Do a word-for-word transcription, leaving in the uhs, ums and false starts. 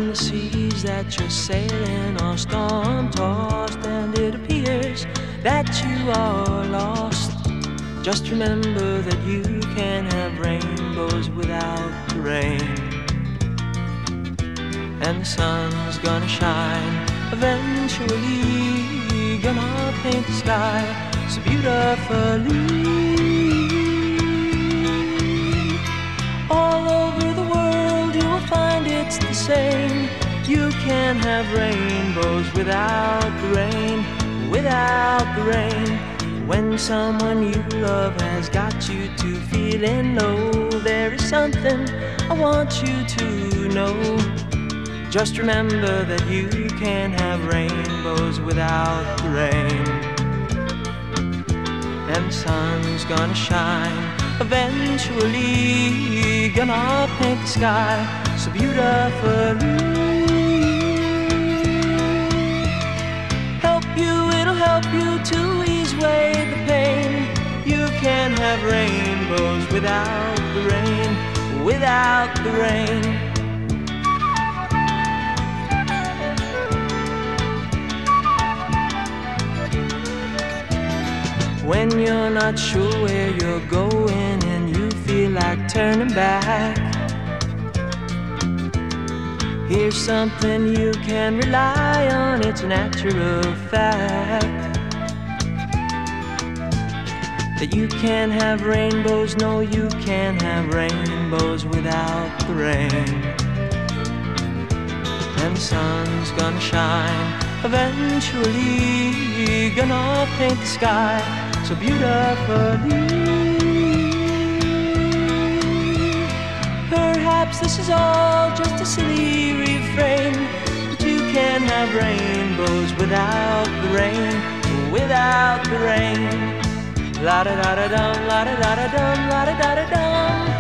the seas that you're sailing are storm-tossed, and it appears that you are lost, just remember that you can have rainbows without the rain. And the sun's gonna shine eventually, gonna paint the sky so beautifully. All over the world you will find it's the same. You can have rainbows without the rain, without the rain. When someone you love has got you to feeling low, there is something I want you to know. Just remember that you can have rainbows without the rain. And the sun's gonna shine eventually, gonna paint the sky so beautifully. Help you, it'll help you to ease away the pain. You can have rainbows without the rain, without the rain. When you're not sure where you're going and you feel like turning back, here's something you can rely on, it's a natural fact. That you can have rainbows, no you can't have rainbows without the rain. And the sun's gonna shine eventually, gonna paint the sky so beautifully. Perhaps this is all just a silly refrain, but you can have rainbows without the rain, without the rain. La da da da dum, la da da da dum, la da da da dum.